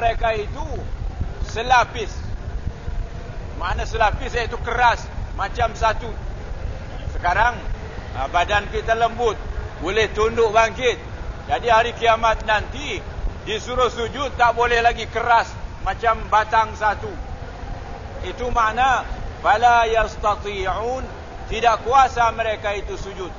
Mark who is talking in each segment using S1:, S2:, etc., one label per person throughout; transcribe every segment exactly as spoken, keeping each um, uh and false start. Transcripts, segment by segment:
S1: mereka itu selapis. Makna selapis iaitu keras, macam satu. Sekarang badan kita lembut, boleh tunduk bangkit. Jadi hari kiamat nanti disuruh sujud tak boleh lagi keras macam batang satu. Itu makna fala yastati'un, tidak kuasa mereka itu sujud.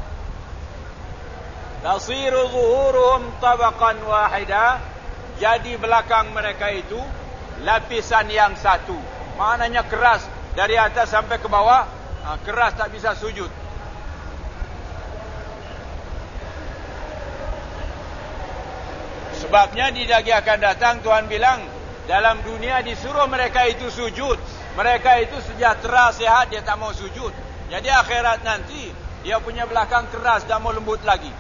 S1: Tasiru zuhuruhum tabaqan wahida, jadi belakang mereka itu lapisan yang satu. Maknanya keras dari atas sampai ke bawah, keras tak bisa sujud. Sebabnya di lagi akan datang Tuhan bilang, dalam dunia disuruh mereka itu sujud, mereka itu sejahtera, sehat, dia tak mau sujud. Jadi akhirat nanti dia punya belakang keras, tak mau lembut lagi.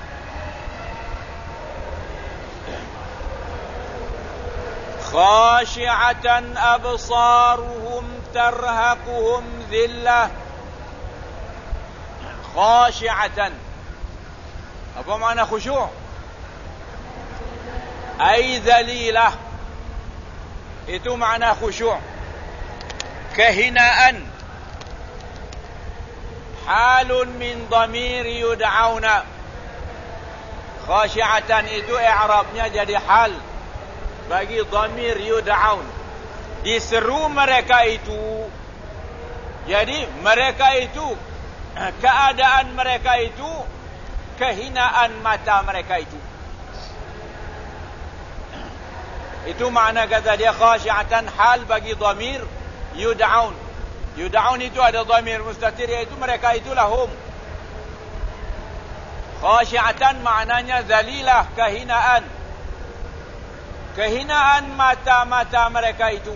S1: Khashi'atan absaruhum tarhaquhum dhillah. Khashi'atan, apa makna khusyuk? Ay dhalilah, itu makna khusyuk. Kehinaan, halun min dhamir yud'auna. Khashi'atan itu i'rabnya jadi hal bagi dhamir yud'aun, diseru mereka itu. Jadi mereka itu, keadaan mereka itu, kehinaan mata mereka itu. Itu makna kata dia khashi'atan, hal bagi dhamir yud'aun. Yud'aun itu ada dhamir mustatir, iaitu mereka itulah hum. Khashi'atan maknanya zalilah, kehinaan. Kehinaan mata-mata mereka itu.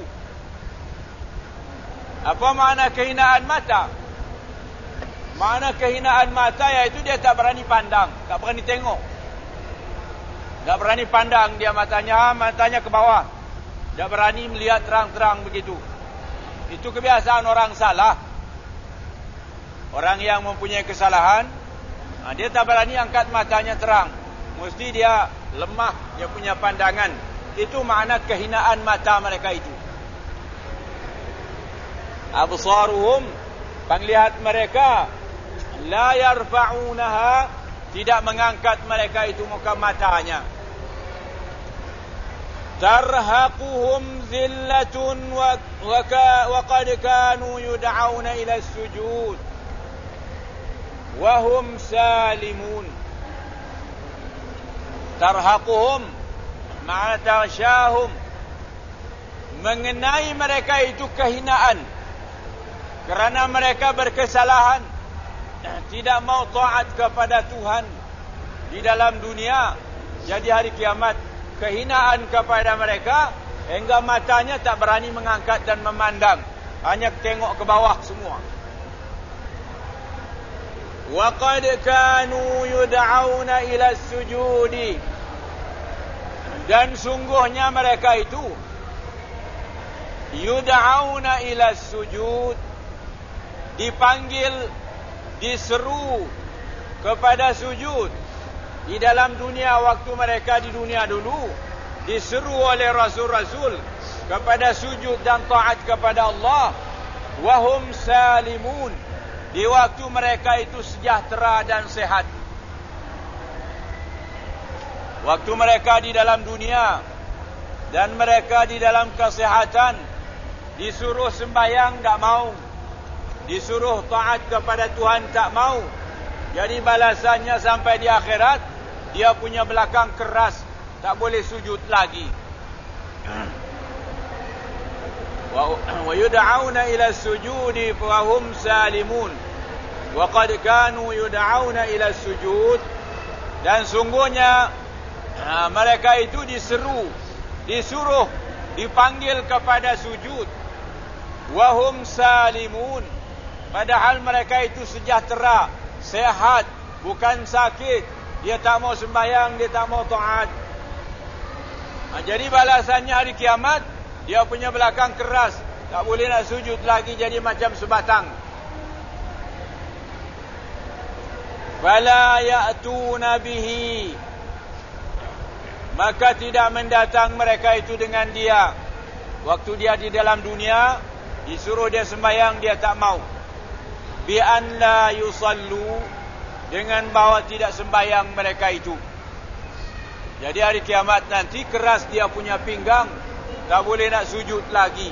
S1: Apa makna kehinaan mata? Makna kehinaan mata iaitu dia tak berani pandang, tak berani tengok. Tak berani pandang dia matanya, matanya ke bawah. Tak berani melihat terang-terang begitu. Itu kebiasaan orang salah. Orang yang mempunyai kesalahan, dia tak berani angkat matanya terang. Mesti dia lemah, dia punya pandangan. Itu makna kehinaan mata mereka itu. Absaruhum, penglihat mereka, la yarfa'unaha, tidak mengangkat mereka itu muka matanya. Tarhaquhum zillatun wa, wa, wa qad kanu yud'auna ila sujud wa hum salimun. Tarhaquhum ma'ana tarsyahum, mengenai mereka itu kehinaan kerana mereka berkesalahan, tidak mau taat kepada Tuhan di dalam dunia. Jadi hari kiamat kehinaan kepada mereka hingga matanya tak berani mengangkat dan memandang, hanya tengok ke bawah semua. Wa qad kanu yud'auna ila sujudi, dan sungguhnya mereka itu yud'auna ila sujud, dipanggil, diseru kepada sujud. Di dalam dunia, waktu mereka di dunia dulu, diseru oleh rasul-rasul kepada sujud dan taat kepada Allah. Wahum salimun, di waktu mereka itu sejahtera dan sehat. Waktu mereka di dalam dunia dan mereka di dalam kesehatan, disuruh sembahyang tak mau, disuruh taat kepada Tuhan tak mau. Jadi balasannya sampai di akhirat, dia punya belakang keras, tak boleh sujud lagi. Wa yud'auna ila sujudi fa hum salimun wa qad kanu yud'auna ila sujud, dan sungguhnya ha, mereka itu diseru, disuruh, dipanggil kepada sujud. Wa hum salimun, padahal mereka itu sejahtera, sehat, bukan sakit. Dia tak mau sembahyang, dia tak mau taat. Ha, jadi balasannya hari kiamat, dia punya belakang keras, tak boleh nak sujud lagi, jadi macam sebatang. Fala ya'tuna bihi, maka tidak mendatang mereka itu dengan dia. Waktu dia di dalam dunia, disuruh dia sembahyang, dia tak mau. Bi an la yusallu, dengan bahawa tidak sembahyang mereka itu. Jadi hari kiamat nanti keras dia punya pinggang, tak boleh nak sujud lagi.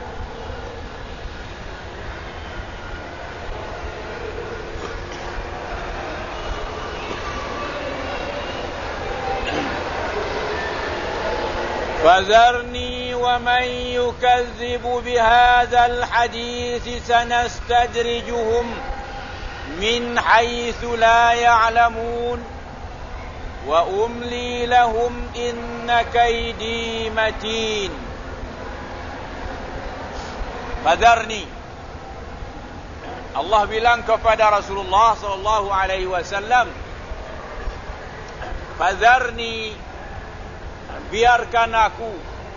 S1: فذرني ومن يكذب بهذا الحديث سنستدرجهم من حيث لا يعلمون وأملي لهم إن كيدي متين. فذرني, Allah bilang kepada Rasulullah sallallahu alaihi wasallam, fadharni, biarkan aku,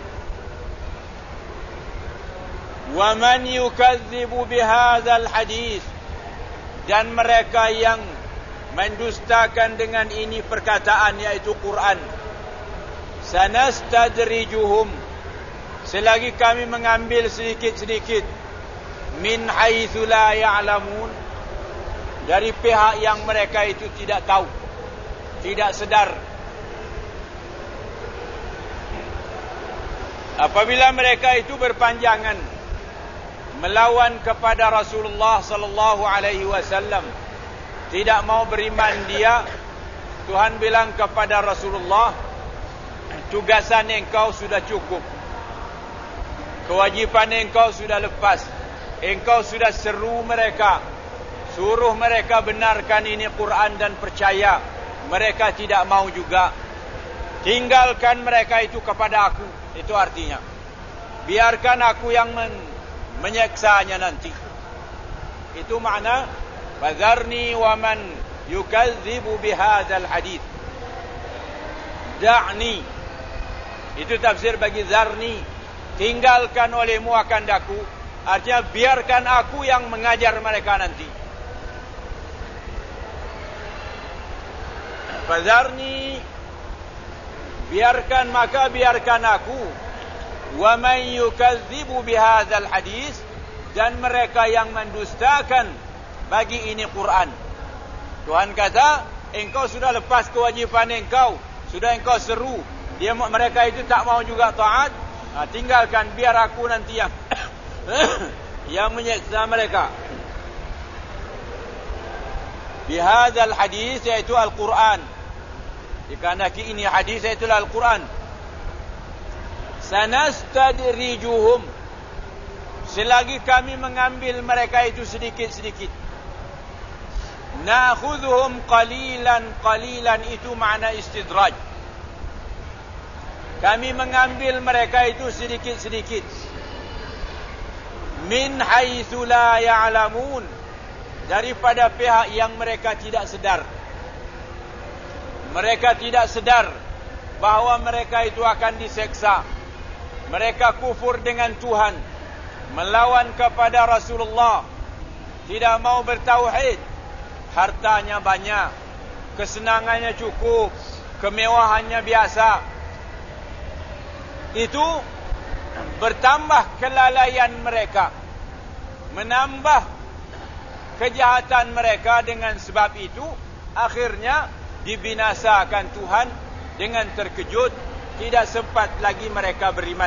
S1: wa man yukadzibu bihadzal hadis, dan mereka yang mendustakan dengan ini perkataan, yaitu Quran. Sanastadrijuhum, selagi kami mengambil sedikit-sedikit, min haitsu la ya'lamun, dari pihak yang mereka itu tidak tahu, tidak sedar. Apabila mereka itu berpanjangan melawan kepada Rasulullah sallallahu alaihi wasallam, tidak mau beriman dia, Tuhan bilang kepada Rasulullah, tugasan engkau sudah cukup, kewajipan engkau sudah lepas, engkau sudah seru mereka, suruh mereka benarkan ini Quran dan percaya, mereka tidak mau juga. Tinggalkan mereka itu kepada aku. Itu artinya, biarkan aku yang men- menyeksanya nanti. Itu makna fadharni wa man yukadzibu bihadzal hadits. Da'ni, itu tafsir bagi zarni, tinggalkan olehmu akan daku. Artinya biarkan aku yang mengajar mereka nanti. Fadharni, biarkan, maka biarkan aku, wa man yukadzibu bihadzal hadis, dan mereka yang mendustakan bagi ini Quran. Tuhan kata, engkau sudah lepas kewajipan engkau, sudah engkau seru, dia mereka itu tak mau juga taat, nah, tinggalkan, biar aku nanti yang yang menyeksa mereka. Bihadzal hadis, yaitu Al-Quran. Dikarenakan ini hadis, yaitu Al-Quran. Sanastadrijuhum, selagi kami mengambil mereka itu sedikit-sedikit. Nakhudhuhum qalilan qalilan, itu makna istidraj. Kami mengambil mereka itu sedikit-sedikit. Min haitsu la ya'lamun, daripada pihak yang mereka tidak sedar. Mereka tidak sedar bahawa mereka itu akan diseksa. Mereka kufur dengan Tuhan, melawan kepada Rasulullah, tidak mau bertauhid, hartanya banyak, kesenangannya cukup, kemewahannya biasa. Itu bertambah kelalaian mereka, menambah kejahatan mereka. Dengan sebab itu akhirnya dibinasakan Tuhan dengan terkejut, tidak sempat lagi mereka beriman.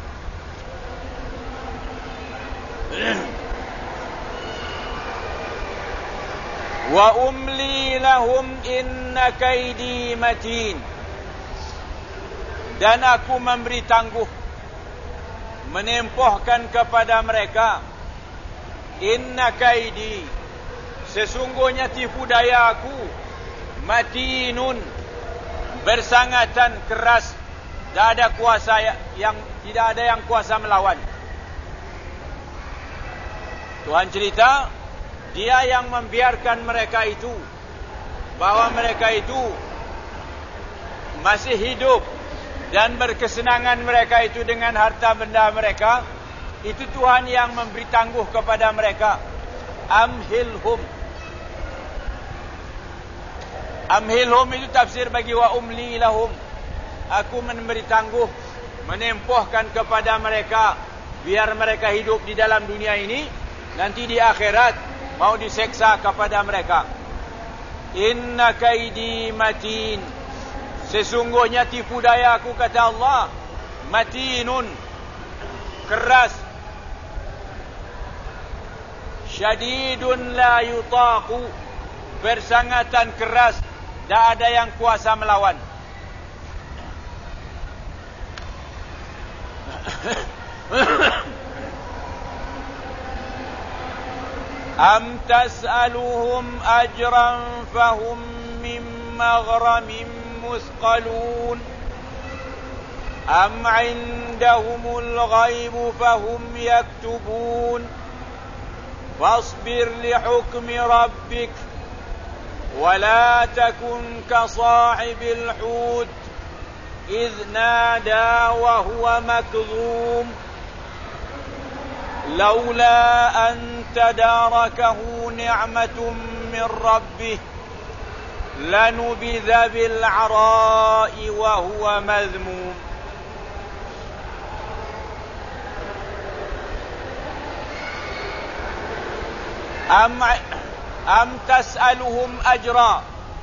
S1: Wa umli lahum inna kaidi matin, dan aku memberi tangguh, menempohkan kepada mereka, inna kaidi, sesungguhnya tipu daya aku, matinun, bersangatan keras, tidak ada kuasa yang tidak ada yang kuasa melawan. Tuhan cerita, dia yang membiarkan mereka itu, bahwa mereka itu masih hidup dan berkesenangan mereka itu dengan harta benda mereka. Itu Tuhan yang memberi tangguh kepada mereka. Amhilhum, Amhilhum itu tafsir bagi wa umli lahum. aku memberi tangguh menempuhkan kepada mereka biar mereka hidup di dalam dunia ini, nanti di akhirat mau diseksa kepada mereka. Inna kaidi matin, sesungguhnya tipu daya aku, kata Allah, matinun, keras, syadidun la yutaqu, bersangatan keras, tak ada yang kuasa melawan. Am tas'aluhum ajran fahum min maghramin musqalun am 'indahumul ghaibu fahum yaktubun fasbir li hukmi rabbik wa la takun ka sahibil hud idh nada wa huwa makdhum لولا أن تداركه نعمة من ربه لنبذ بالعراء وهو مذموم أم, أم تسألهم أجرا,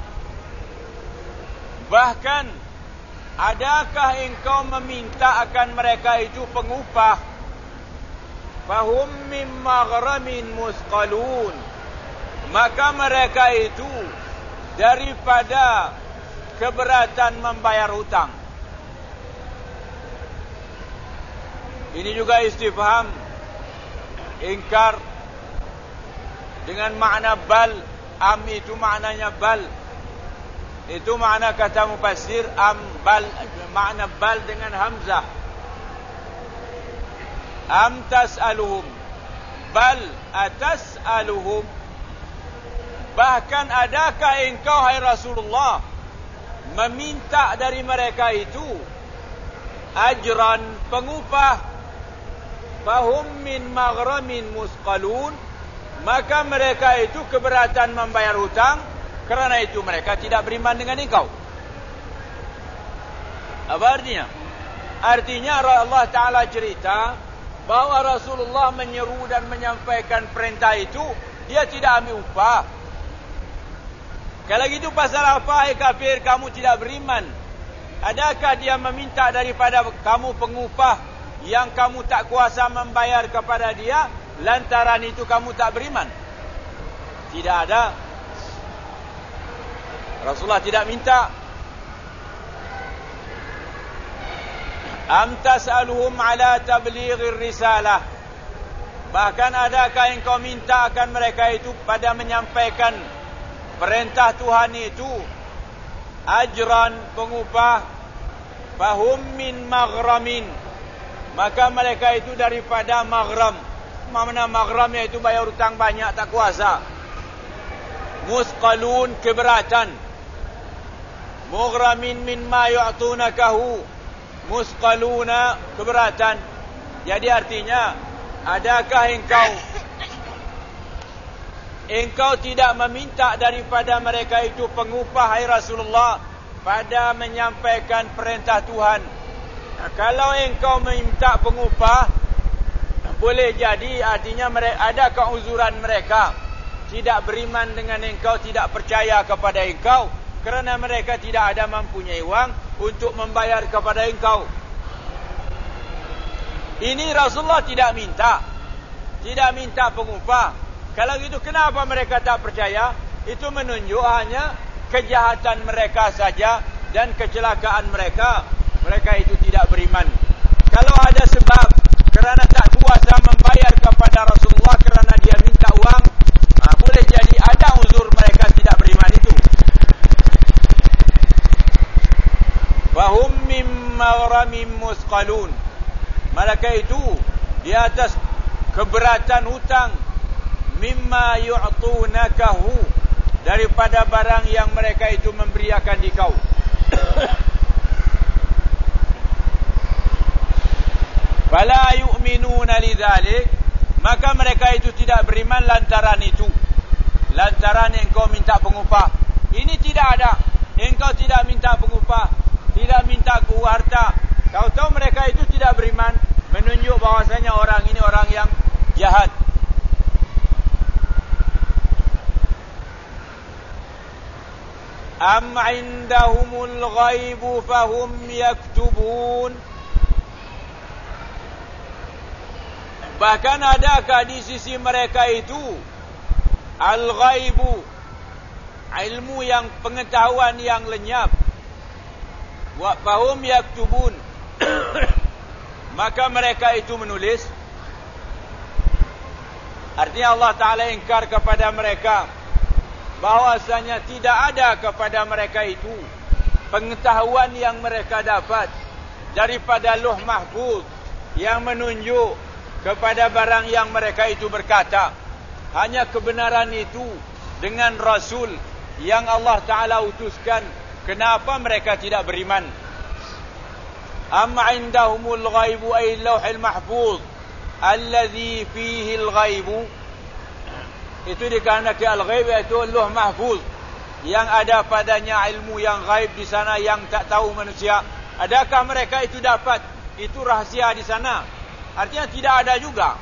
S1: bahkan adakah engkau meminta akan mereka itu pengupah? Fahum min maghramin musqalun, maka mereka itu daripada keberatan membayar hutang. Ini juga istifham ingkar dengan makna bal. Am itu maknanya bal, itu makna kata mufassir. Am bal, makna bal dengan hamzah. Am tas'aluhum, bal atas'aluhum, bahkan adakah engkau hai Rasulullah meminta dari mereka itu ajran, pengupah? Fahum min maghramin musqalun, maka mereka itu keberatan membayar hutang, kerana itu mereka tidak beriman dengan engkau. Apa artinya? Artinya Allah Ta'ala cerita bahawa Rasulullah menyeru dan menyampaikan perintah itu, dia tidak ambil upah. Kalau gitu pasal apa, hai kafir, kamu tidak beriman? Adakah dia meminta daripada kamu pengupah yang kamu tak kuasa membayar kepada dia, lantaran itu kamu tak beriman? Tidak ada. Rasulullah tidak minta. Am tas'aluhum ala tablighir risalah, bahkan adakah engkau minta akan mereka itu pada menyampaikan perintah Tuhan itu ajran, pengupah? Fahum min maghramin, maka mereka itu daripada maghram. Mana maghram, iaitu bayar hutang banyak tak kuasa. Musqalun, keberatan. Mughramin mimma yu'tunakahu, musqaluna, keberatan. Jadi artinya, adakah engkau engkau tidak meminta daripada mereka itu pengupah, hai Rasulullah, pada menyampaikan perintah Tuhan? Nah, kalau engkau meminta pengupah, boleh jadi artinya ada keuzuran mereka tidak beriman dengan engkau, tidak percaya kepada engkau, kerana mereka tidak ada mempunyai wang untuk membayar kepada engkau. Ini Rasulullah tidak minta, tidak minta pengupah. Kalau gitu kenapa mereka tak percaya? Itu menunjuk hanya kejahatan mereka saja dan kecelakaan mereka. Mereka itu tidak beriman. Kalau ada sebab kerana tak kuasa membayar kepada Rasulullah kerana dia minta uang, nah, boleh jadi ada uzur mereka tidak beriman itu. Fahum min maghramin musqalun, mereka itu di atas keberatan hutang, mimma yu'tunakahu, daripada barang yang mereka itu memberiakan di kau. Fala yu'minuna lidzalik, maka mereka itu tidak beriman lantaran itu, lantaran engkau minta pengupah. Ini tidak ada, engkau tidak minta pengupah, tidak minta uang am indahumul ghaibu fahum yaktubun. Bahkan adakah di sisi mereka itu al-ghaibu, ilmu yang pengetahuan yang lenyap, wa fahum yaktubun, maka mereka itu menulis. Artinya Allah Ta'ala ingkar kepada mereka bahwasanya tidak ada kepada mereka itu pengetahuan yang mereka dapat daripada Lauh Mahfuz yang menunjuk kepada barang yang mereka itu berkata. Hanya kebenaran itu dengan Rasul yang Allah Ta'ala utuskan. Kenapa mereka tidak beriman? Am indahumul ghaibu ay Lauhul Mahfuz alladhi fihi al-ghaibu. Itu dikarenakan al-ghaib iaitu Lauh Mahfuz yang ada padanya ilmu yang ghaib di sana yang tak tahu manusia. Adakah mereka itu dapat? Itu rahsia di sana. Artinya tidak ada juga.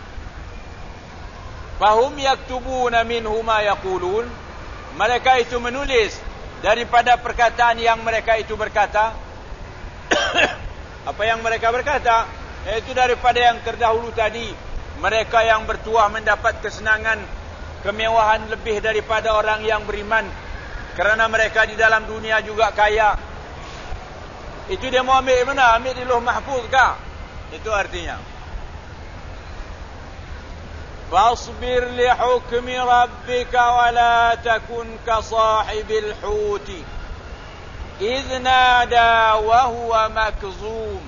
S1: Fahum yaktubuna minhu ma yaqulun. Mereka itu menulis daripada perkataan yang mereka itu berkata. Apa yang mereka berkata? Itu daripada yang terdahulu tadi. Mereka yang bertuah mendapat kesenangan, kemewahan lebih daripada orang yang beriman. Kerana mereka di dalam dunia juga kaya. Itu dia mau ambil mana? Ambil di Lauh Mahfuz kah? Itu artinya. Fasbir li hukmi rabbika wa la takun ka sahibil huti idh nada wa huwa makzum.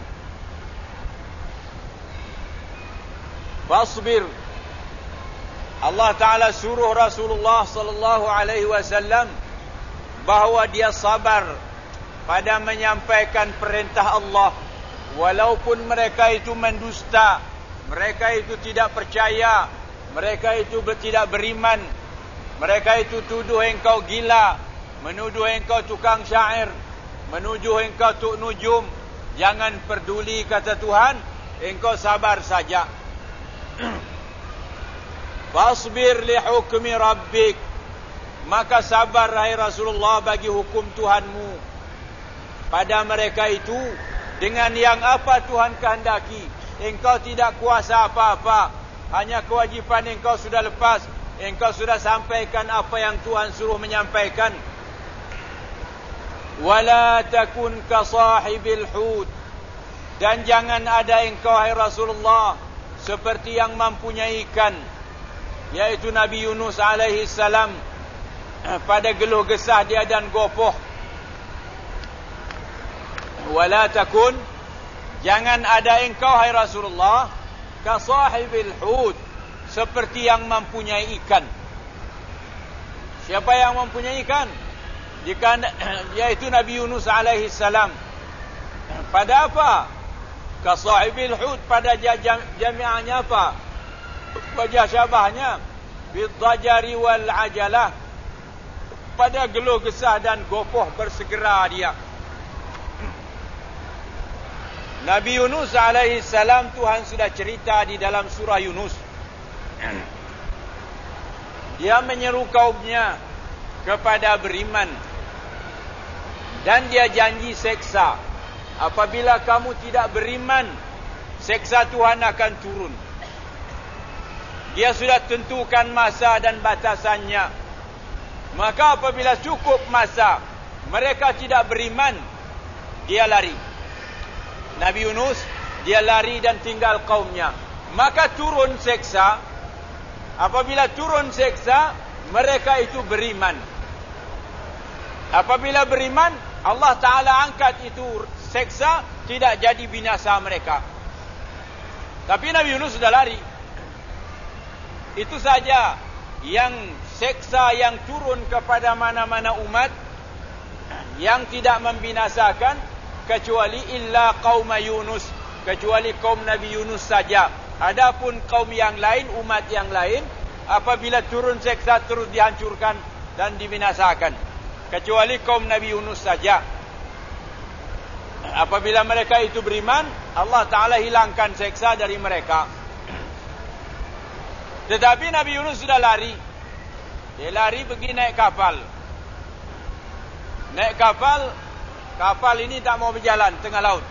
S1: Fasbir. Allah Ta'ala suruh Rasulullah sallallahu alaihi wasallam bahawa dia sabar pada menyampaikan perintah Allah. Walaupun mereka itu mendusta, mereka itu tidak percaya, mereka itu tidak beriman, mereka itu tuduh engkau gila, menuduh engkau tukang syair, menuduh engkau tuk nujum. Jangan peduli, kata Tuhan, engkau sabar saja. Fasbir li hukmi rabbik. Maka sabar hai Rasulullah bagi hukum Tuhanmu pada mereka itu. Dengan yang apa Tuhan kehendaki. Engkau tidak kuasa apa-apa. Hanya kewajipan engkau sudah lepas. Engkau sudah sampaikan apa yang Tuhan suruh menyampaikan. Wala takun ka sahibil hut. Dan jangan ada engkau hai Rasulullah seperti yang mempunyai ikan, yaitu Nabi Yunus alaihi salam, pada geluh gesah dia dan gopoh. Wala takun, jangan ada engkau hai Rasulullah ka sahibil hut, seperti yang mempunyai ikan. Siapa yang mempunyai ikan? Jika, yaitu Nabi Yunus alaihi salam. Pada apa? Ka sahibil hut, pada jami'ahnya apa? Wajah syabahnya bidhajari wal ajalah, pada geluh gesah dan gopoh bersegera dia. Nabi Yunus alaihi salam Tuhan sudah cerita di dalam surah Yunus. Dia menyeru kaumnya kepada beriman dan dia janji seksa. Apabila kamu tidak beriman, seksa Tuhan akan turun. Dia sudah tentukan masa dan batasannya. Maka apabila cukup masa mereka tidak beriman, dia lari. Nabi Yunus, dia lari dan tinggal kaumnya. Maka turun seksa. Apabila turun seksa, mereka itu beriman. Apabila beriman, Allah Ta'ala angkat itu seksa, tidak jadi binasa mereka. Tapi Nabi Yunus sudah lari. Itu saja yang seksa yang turun kepada mana-mana umat yang tidak membinasakan, kecuali illa qaum Yunus, kecuali kaum Nabi Yunus saja. Adapun kaum yang lain, umat yang lain, apabila turun seksa terus dihancurkan dan dibinasakan, kecuali kaum Nabi Yunus saja. Apabila mereka itu beriman, Allah Ta'ala hilangkan seksa dari mereka. Tetapi Nabi Yunus sudah lari. Dia lari pergi naik kapal. naik kapal, kapal ini tak mau berjalan tengah laut.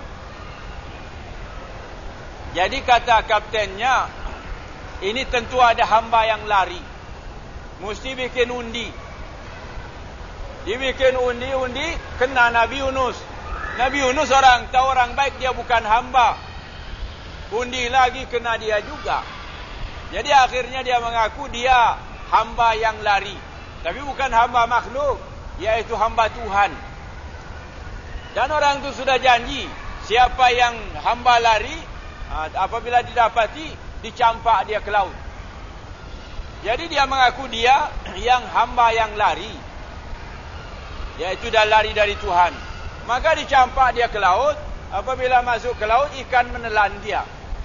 S1: Jadi kata kaptennya, ini tentu ada hamba yang lari, mesti bikin undi. Dibikin undi-undi, kena Nabi Yunus. Nabi Yunus orang tahu orang baik, dia bukan hamba. Undi lagi kena dia juga. Jadi akhirnya dia mengaku dia hamba yang lari, tapi bukan hamba makhluk, yaitu hamba Tuhan. Dan orang itu sudah janji, siapa yang hamba lari, apabila didapati, dicampak dia ke laut. Jadi dia mengaku dia yang hamba yang lari, yaitu dah lari dari Tuhan. Maka dicampak dia ke laut. Apabila masuk ke laut, ikan menelan dia.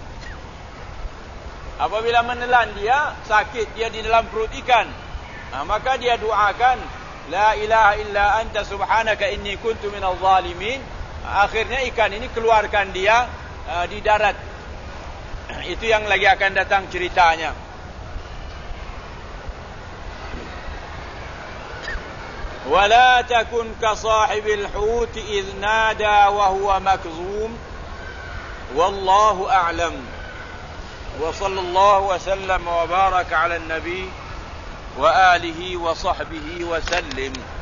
S1: Apabila menelan dia, sakit dia di dalam perut ikan. Nah, maka dia doakan, la ilaha illa anta subhanaka inni kuntu minal zalimin. Akhirnya ikan ini keluarkan dia uh, di darat. Itu yang lagi akan datang ceritanya. ولا تكن كصاحب الحوت إذ نادى وهو مكظوم والله أعلم وصلى الله وسلم وبارك على النبي وآله وصحبه وسلم.